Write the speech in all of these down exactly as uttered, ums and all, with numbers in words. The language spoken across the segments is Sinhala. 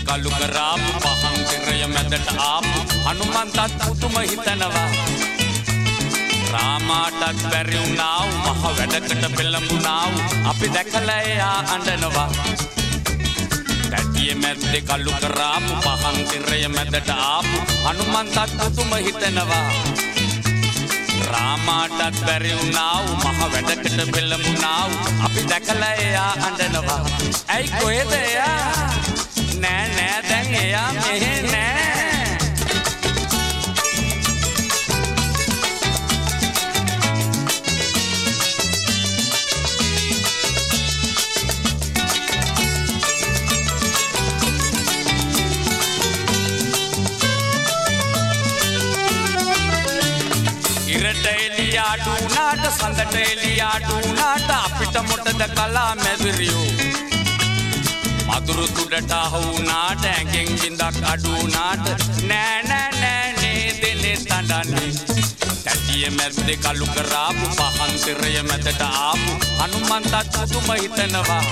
කලු කරාපු පහන් තිරය මැදට ආපු හනුමන්තත් පුතුම හිතනවා රාමාටත් බැරි වුණා වූ මහ වැඩකට පෙළඹුණා වූ අපි දැකලා එයා අඬනවා පැටියේ මැද්දේ කලු කරාපු පහන් තිරය මැදට ආපු හනුමන්තත් පුතුම හිතනවා රාමාටත් බැරි වුණා වූ මහ වැඩකට පෙළඹුණා වූ අපි දැකලා එයා අඬනවා ඇයි කොහෙද එයා නෑ නෑ දැන් එයා මෙහෙ නෑ ඉරට එලියාට උනාට සඳට එලියාට උනාට අපිට මොටද කලා මැදිරියෝ මදුරු තුඩට අහුණාට ඇඟෙන් බින්දක් අඩු වුණාට නෑ නෑ නෑ නේ දෙලේ තඬන්නේ තැටියේ මැද්දේ කලු කරාපු පහන් තිරය මැදට ආපු හනුමන්තත් පුතුම හිතනවා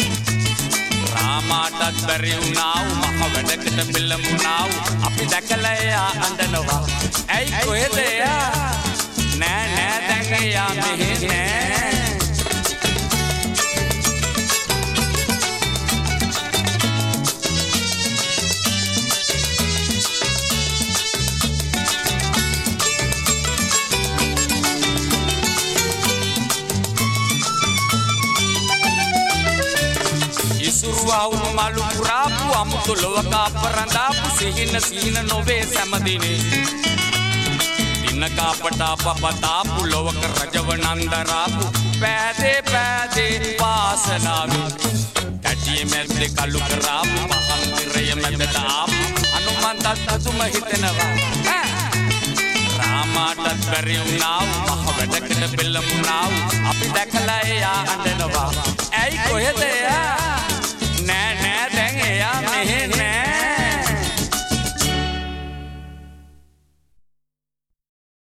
රාමාටත් බැරි වුණා වූ මහ වැඩකට පෙළඹුණා වූ අපි දැකලා එයා අඬනවා ඇයි කොහෙද එයා නෑ නෑ දැන් එයා මෙහෙ නෑ ඉසුරුවවුණු මලු පුරාපු අමුතු ලොවක අපරඳාපු සිහින සීන නොවේ සැමදිනේ දිනක අපට අපපතාපු ලොවක රජවනන්දරාපු පෑදේ පෑදේ වාසනාවේ තැටියේ මැද්දේ කලු කරාපු පහන් තිරය මැදට ආපු හනුමන්තත් පුතුම හිතනවා රාමාටත් බැරි වුණා වූ මහ වැඩකට පෙළඹුණා වූ අපි දැකලා එයා අඬනවා ඇයි කොහෙද එයා